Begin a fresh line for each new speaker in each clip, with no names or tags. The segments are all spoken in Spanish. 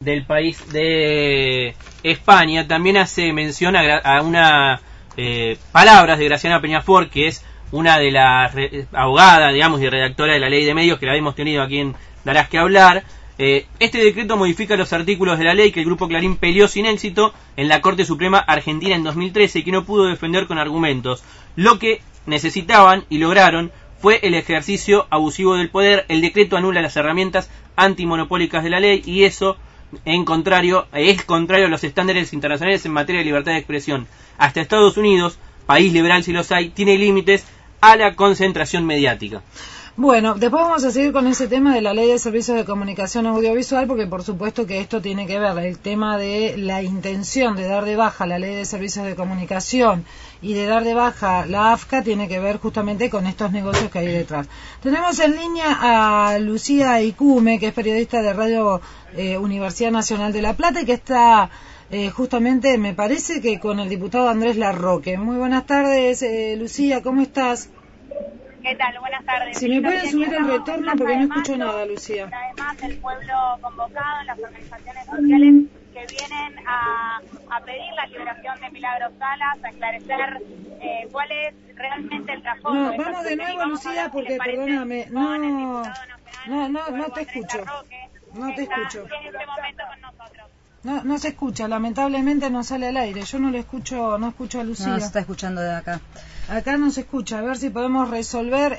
del país de España también hace mención a una palabras de Graciana Peñafort, que es una de las abogadas, digamos, y redactora de la Ley de Medios, que la hemos tenido aquí en Darás que Hablar. Este decreto modifica los artículos de la ley que el Grupo Clarín peleó sin éxito en la Corte Suprema Argentina en 2013 y que no pudo defender con argumentos. Lo que necesitaban y lograron fue el ejercicio abusivo del poder. El decreto anula las herramientas antimonopólicas de la ley y eso es contrario a los estándares internacionales en materia de libertad de expresión. Hasta Estados Unidos, país liberal si los hay, tiene límites a la concentración mediática.
Bueno, después vamos a seguir con ese tema de la Ley de Servicios de Comunicación Audiovisual, porque por supuesto que esto tiene que ver, el tema de la intención de dar de baja la Ley de Servicios de Comunicación y de dar de baja la AFCA tiene que ver justamente con estos negocios que hay detrás. Tenemos en línea a Lucía Icume, que es periodista de Radio Universidad Nacional de La Plata y que está justamente, me parece que con el diputado Andrés Larroque. Muy buenas tardes, Lucía, ¿cómo estás?
¿Qué tal? Buenas tardes.
Si me pueden subir el retorno porque no escucho nada, Lucía.
Además, el pueblo convocado, las organizaciones sociales que vienen a pedir la liberación de Milagros Salas, a esclarecer cuál es realmente el trasfondo.
No, vamos de nuevo, Lucía, porque, perdóname, no te escucho. No te escucho.
En este momento con nosotros.
No se escucha, lamentablemente no sale al aire. Yo no escucho a Lucía.
No se está escuchando de acá.
Acá no se escucha. A ver si podemos resolver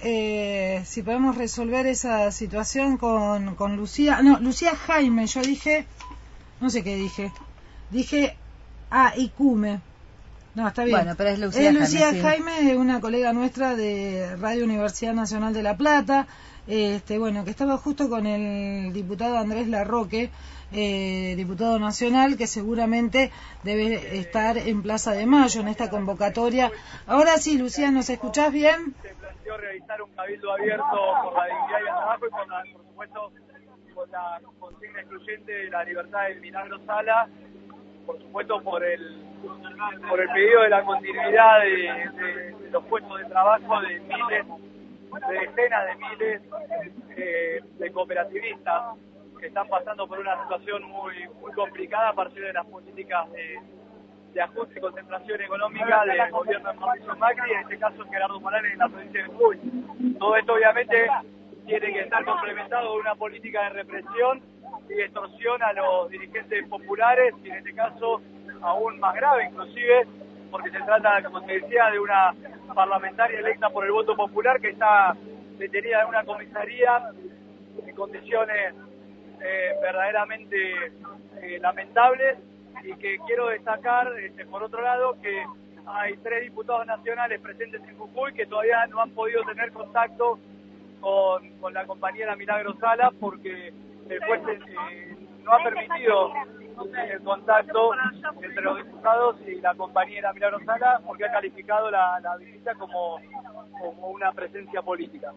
esa situación con Lucía. No, Lucía Jaime. Yo dije, no sé qué dije. Dije Icume. No, está bien.
Bueno, pero es Lucía
Jaime, una colega nuestra de Radio Universidad Nacional de La Plata. Bueno, que estaba justo con el diputado Andrés Larroque, diputado nacional, que seguramente debe estar en Plaza de Mayo en esta convocatoria. Ahora sí, Lucía, ¿nos escuchás bien?
Se planteó realizar un cabildo abierto por la dignidad y el trabajo y por supuesto con la consigna excluyente de la libertad de Milagros Salas, por supuesto por el pedido de la continuidad de los puestos de trabajo de miles, de decenas de miles de cooperativistas que están pasando por una situación muy complicada a partir de las políticas de ajuste y concentración económica del gobierno de Mauricio Macri, en este caso Gerardo Morales en la provincia de Jujuy. Todo esto obviamente tiene que estar complementado con una política de represión y extorsión a los dirigentes populares, y en este caso aún más grave inclusive, porque se trata, como se decía, de una parlamentaria electa por el voto popular que está detenida en una comisaría en condiciones verdaderamente lamentables, y que quiero destacar, por otro lado, que hay 3 diputados nacionales presentes en Jujuy que todavía no han podido tener contacto con la compañera Milagros Salas porque el juez no ha permitido el contacto entre los diputados y la compañera Milagros Salas, porque ha calificado la visita como una presencia política.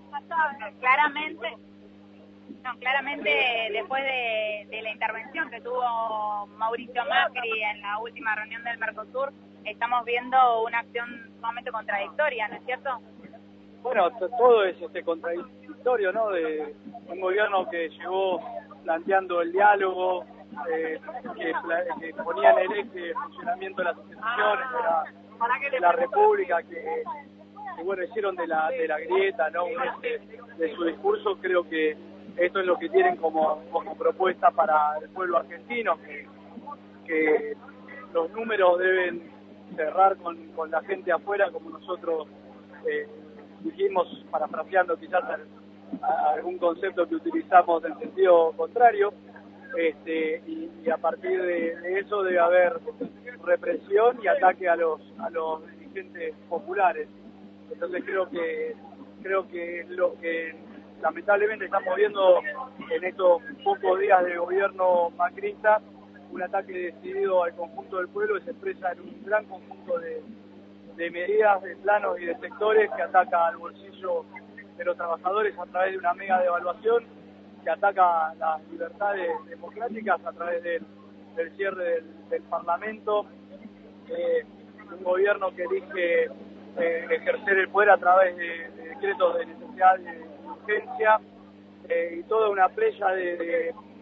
Claramente después de la intervención que tuvo Mauricio Macri en la última reunión del Mercosur, estamos viendo una acción sumamente contradictoria, ¿no es cierto?
Bueno, todo es contradictorio, ¿no? De un gobierno que llegó planteando el diálogo, que ponía en el eje el funcionamiento de las instituciones, de la República, que bueno, hicieron de la grieta, ¿no? Un eje de su discurso. Creo que esto es lo que tienen como propuesta para el pueblo argentino, que los números deben cerrar con la gente afuera, como nosotros dijimos, parafraseando quizás algún concepto que utilizamos en sentido contrario, y a partir de eso debe haber represión y ataque a los dirigentes populares. Entonces creo que lo que lamentablemente estamos viendo en estos pocos días de gobierno macrista, un ataque decidido al conjunto del pueblo, que se expresa en un gran conjunto de medidas, de planos y de sectores, que ataca al bolsillo de los trabajadores a través de una mega devaluación, que ataca las libertades democráticas a través del cierre del Parlamento, un gobierno que elige ejercer el poder a través de decretos de necesidad y de urgencia, y toda una playa de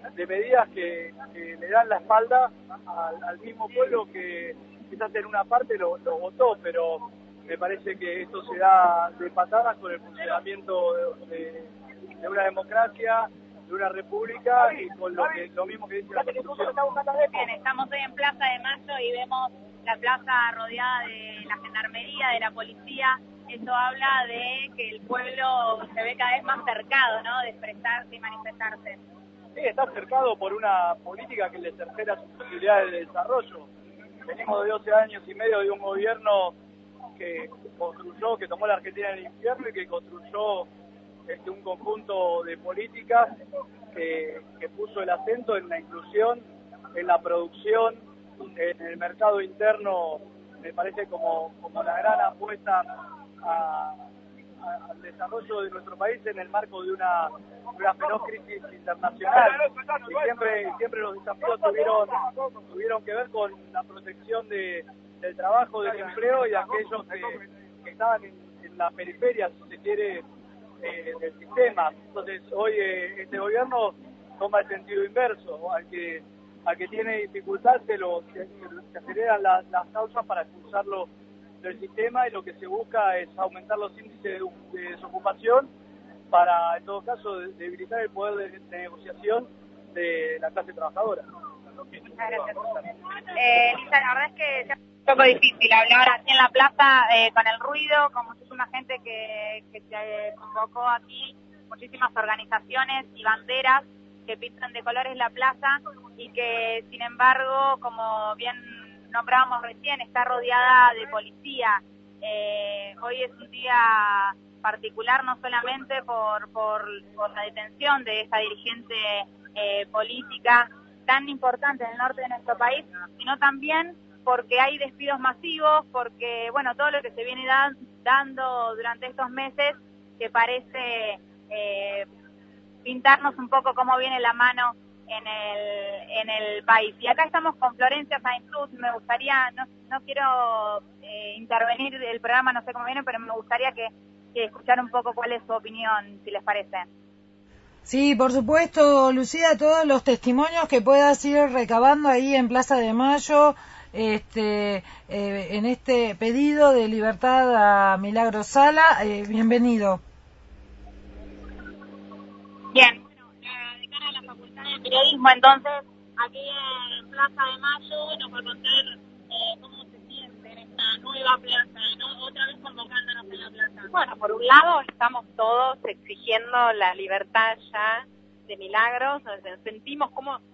medidas que le dan la espalda al mismo pueblo que quizás en una parte lo votó, pero me parece que esto se da de patadas con el funcionamiento de una democracia, de una república y con lo mismo que dice la Constitución.
Bien, estamos hoy en Plaza de Mayo y vemos la plaza rodeada de la gendarmería, de la policía. Eso habla de que el pueblo se ve cada vez más cercado, ¿no?, de expresarse y manifestarse.
Sí, está cercado por una política que le cercena sus posibilidades de desarrollo. Venimos de 12 años y medio de un gobierno que construyó, que tomó la Argentina en el infierno y que construyó un conjunto de políticas que puso el acento en la inclusión, en la producción, en el mercado interno. Me parece como la gran apuesta al desarrollo de nuestro país en el marco de una feroz crisis internacional. Y siempre los desafíos tuvieron que ver con la protección del trabajo, del empleo y de aquellos que estaban en la periferia, si se quiere, del sistema. Entonces hoy este gobierno toma el sentido inverso. Al que tiene dificultad se aceleran las causas para expulsarlo del sistema, y lo que se busca es aumentar los índices de desocupación para, en todo caso, debilitar el poder de negociación de la clase trabajadora.
Muchas gracias. Lisa, la verdad es que es un poco difícil hablar aquí en la plaza con el ruido, con muchísima gente que se convocó aquí, muchísimas organizaciones y banderas que pintan de colores la plaza y que, sin embargo, como bien nombrábamos recién, está rodeada de policía. Hoy es un día particular no solamente por la detención de esta dirigente política tan importante en el norte de nuestro país, sino también porque hay despidos masivos, porque, bueno, todo lo que se viene dando durante estos meses que parece pintarnos un poco cómo viene la mano en el país. Y acá estamos con Florencia Sainz Cruz. Me gustaría, no quiero intervenir el programa, no sé cómo viene, pero me gustaría que escuchar un poco cuál es su opinión, si les parece.
Sí, por supuesto, Lucía, todos los testimonios que puedas ir recabando ahí en Plaza de Mayo, en este pedido de libertad a Milagro Sala, bienvenido.
Bien, bueno, la decana de la Facultad de Periodismo, entonces, aquí en Plaza de Mayo, nos va a contar cómo se siente en esta nueva plaza, ¿no? Otra vez convocándonos en la plaza.
Bueno, por un lado estamos todos exigiendo la libertad ya de Milagros, nos sentimos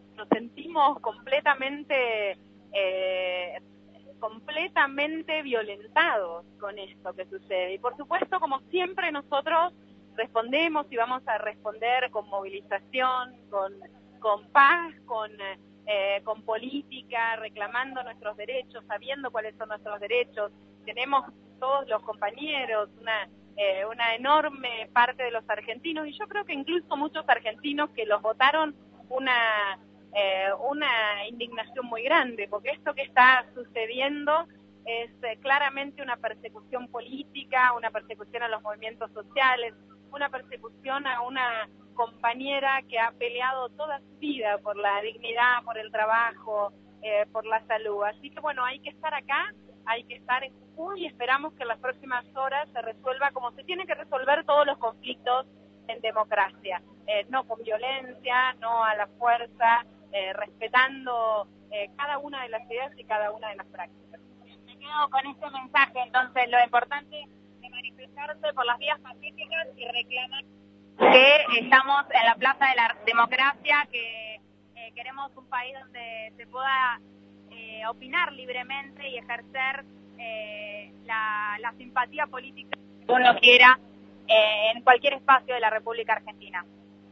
completamente violentados con esto que sucede. Y por supuesto, como siempre, nosotros respondemos y vamos a responder con movilización, con paz, con política, reclamando nuestros derechos, sabiendo cuáles son nuestros derechos. Tenemos todos los compañeros una enorme parte de los argentinos, y yo creo que incluso muchos argentinos que los votaron una indignación muy grande, porque esto que está sucediendo es claramente una persecución política, una persecución a los movimientos sociales, una persecución a una compañera que ha peleado toda su vida por la dignidad, por el trabajo, por la salud. Así que bueno, hay que estar acá, hay que estar en Jujuy, y esperamos que en las próximas horas se resuelva como se tienen que resolver todos los conflictos en democracia, no con violencia, no a la fuerza, respetando cada una de las ideas y cada una de las prácticas.
Me quedo con este mensaje, entonces, lo importante de manifestarse por las vías pacíficas y reclamar que estamos en la plaza de la democracia, que queremos un país donde se pueda opinar libremente y ejercer la simpatía política que uno quiera en cualquier espacio de la República Argentina.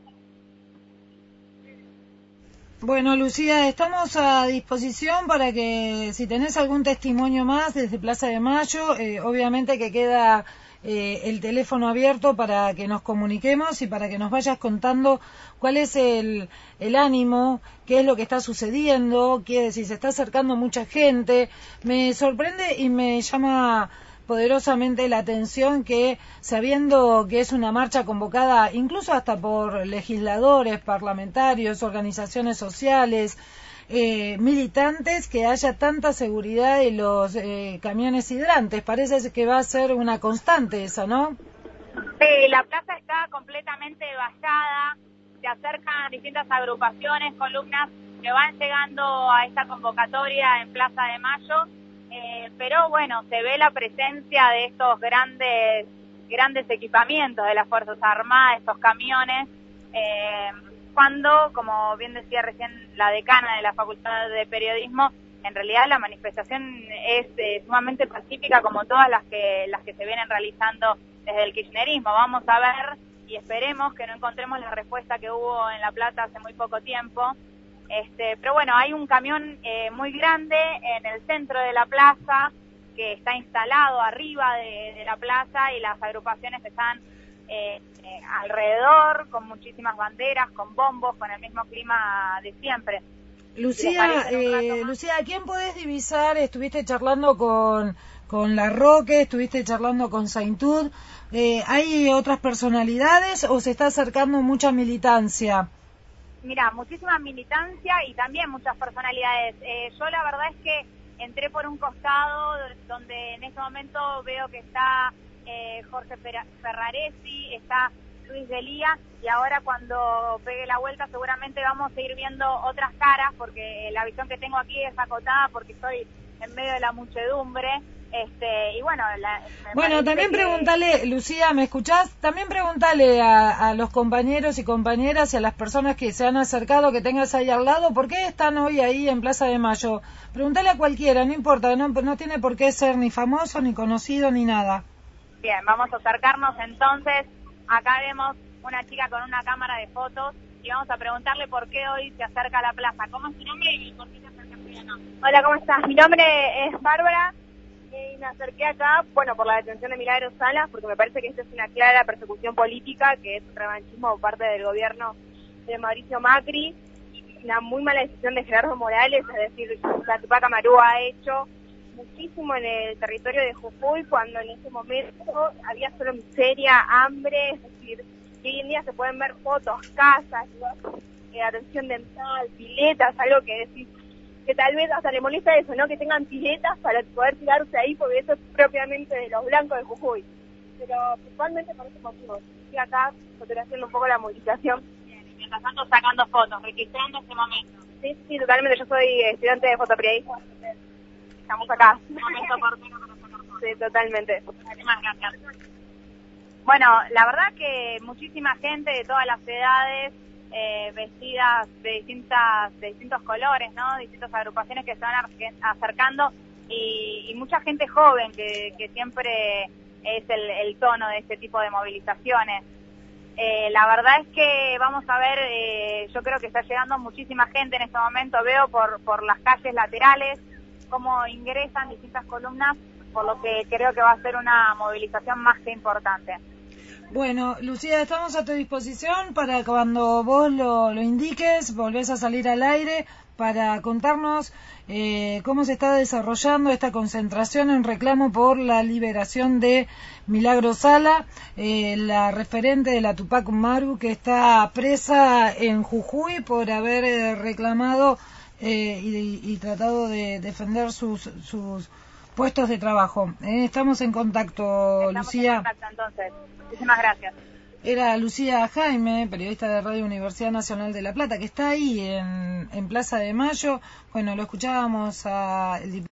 Bueno, Lucía, estamos a disposición para que, si tenés algún testimonio más desde Plaza de Mayo, obviamente que queda el teléfono abierto para que nos comuniquemos y para que nos vayas contando cuál es el ánimo, qué es lo que está sucediendo, si se está acercando mucha gente. Me sorprende y me llama poderosamente la atención que, sabiendo que es una marcha convocada incluso hasta por legisladores, parlamentarios, organizaciones sociales, militantes, que haya tanta seguridad de los camiones hidrantes. Parece que va a ser una constante eso, ¿no?
Sí, la plaza está completamente vallada, se acercan distintas agrupaciones, columnas que van llegando a esta convocatoria en Plaza de Mayo, pero bueno, se ve la presencia de estos grandes equipamientos de las Fuerzas Armadas, estos camiones, cuando, como bien decía recién la decana de la Facultad de Periodismo, en realidad la manifestación es sumamente pacífica, como todas las que se vienen realizando desde el kirchnerismo. Vamos a ver y esperemos que no encontremos la respuesta que hubo en La Plata hace muy poco tiempo. Pero bueno, hay un camión muy grande en el centro de la plaza que está instalado arriba de la plaza, y las agrupaciones están alrededor con muchísimas banderas, con bombos, con el mismo clima de siempre.
Lucía, ¿a quién podés divisar? Estuviste charlando con Larroque, estuviste charlando con Saintud. ¿Hay otras personalidades o se está acercando mucha militancia?
Mira, muchísima militancia y también muchas personalidades. Yo la verdad es que entré por un costado donde en este momento veo que está Jorge Ferraresi, está Luis Delía, y ahora cuando pegue la vuelta seguramente vamos a ir viendo otras caras, porque la visión que tengo aquí es acotada porque estoy en medio de la muchedumbre. Y bueno,
también preguntale, Lucía, ¿me escuchás? También preguntale a los compañeros y compañeras y a las personas que se han acercado, que tengas ahí al lado, ¿por qué están hoy ahí en Plaza de Mayo? Preguntale a cualquiera, no importa, no tiene por qué ser ni famoso, ni conocido, ni nada.
Bien, vamos a acercarnos entonces. Acá vemos una chica con una cámara de fotos y vamos a preguntarle por qué hoy se acerca a la plaza. ¿Cómo es tu nombre y por qué te acercaste acá?
Hola, ¿cómo estás? Mi nombre es Bárbara. Y me acerqué acá, por la detención de Milagros Sala, porque me parece que esta es una clara persecución política, que es un revanchismo por parte del gobierno de Mauricio Macri, y una muy mala decisión de Gerardo Morales. Es decir, la Tupac Amaru ha hecho muchísimo en el territorio de Jujuy, cuando en ese momento había solo miseria, hambre. Es decir, que hoy en día se pueden ver fotos, casas, atención dental, piletas, algo que decir que tal vez hasta le molesta eso, ¿no? Que tengan piletas para poder tirarse ahí, porque eso es propiamente de los blancos de Jujuy. Pero principalmente por ese motivo. Estoy acá fotografiando un poco la movilización.
Bien, y mientras tanto sacando fotos, registrando este momento.
Sí, totalmente. Yo soy estudiante de fotoperiodismo. Estamos acá.
Un momento oportuno para sacar fotos.
Sí, totalmente.
Muchísimas gracias. Bueno, la verdad que muchísima gente de todas las edades, vestidas de distintos colores, ¿no? Distintas agrupaciones que se van acercando, y mucha gente joven que siempre es el tono de este tipo de movilizaciones. La verdad es que vamos a ver, yo creo que está llegando muchísima gente en este momento. Veo por las calles laterales cómo ingresan distintas columnas, por lo que creo que va a ser una movilización más que importante.
Bueno, Lucía, estamos a tu disposición para cuando vos lo indiques, volvés a salir al aire para contarnos cómo se está desarrollando esta concentración en reclamo por la liberación de Milagros Sala, la referente de la Tupac Amaru, que está presa en Jujuy por haber reclamado y tratado de defender sus puestos de trabajo. Estamos en contacto, Lucía.
Estamos en contacto, entonces. Muchísimas gracias.
Era Lucía Jaime, periodista de Radio Universidad Nacional de La Plata, que está ahí en Plaza de Mayo. Bueno, lo escuchábamos al diputado